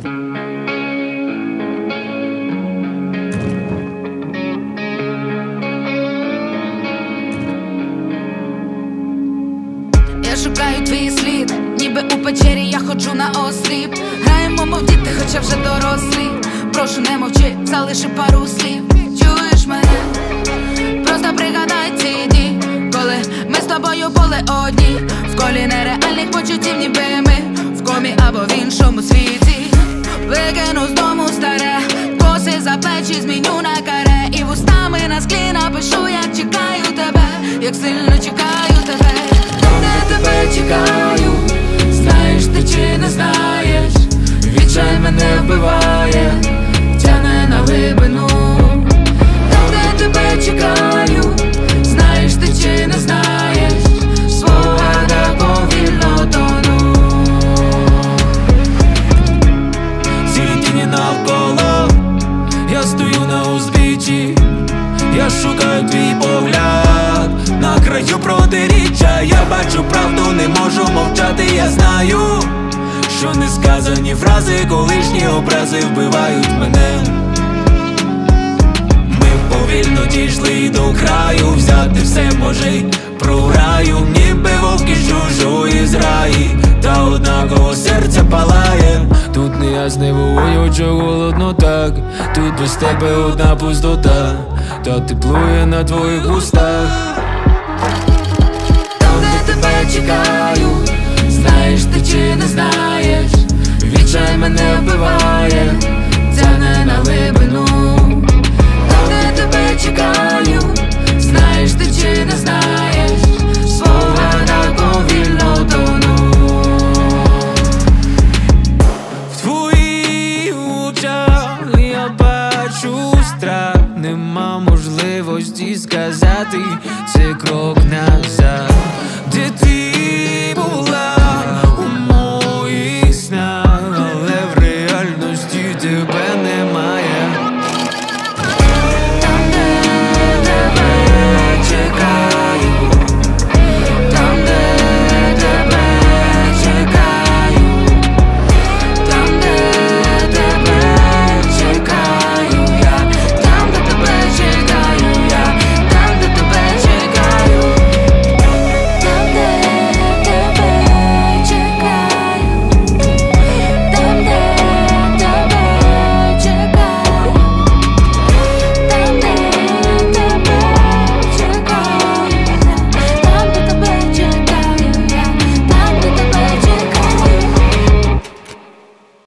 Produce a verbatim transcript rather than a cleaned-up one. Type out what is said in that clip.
Я шукаю твій слід, ніби у печері я ходжу на осліп. Граємо, мов діти, хоча вже дорослі. Прошу, не мовчи, залиши пару слів. Чуєш мене? Просто пригадай ці дні, коли ми з тобою були одні. В колі нереальних почуттів, ніби ми в комі або в іншому світі. Викину з дому старе, коси за плечі зміню на каре. І вустами на склі напишу, як чекаю тебе, як сильно чекаю тебе. Де тебе чекаю, знаєш ти чи не знаєш? Відчай мене вбиває, тяне на глибину. Де тебе чекаю, знаєш ти чи не знаєш? Спогада повільно тону. Сірі тіні навколо, я стою на узбіччі. Я шукаю твій погляд на краю протиріччя. Я бачу правду, не можу мовчати. Я знаю, що несказані фрази, колишні образи вбивають мене. Ми повільно дійшли до краю, взяти все може й програю. Ніби вовки з чужої зраї, та однаково серце палає. Тут неясний вогонь, очі голодно так. Тут без тебе одна пустота, та теплує на твоїх устах. Там, де тебе чекаю,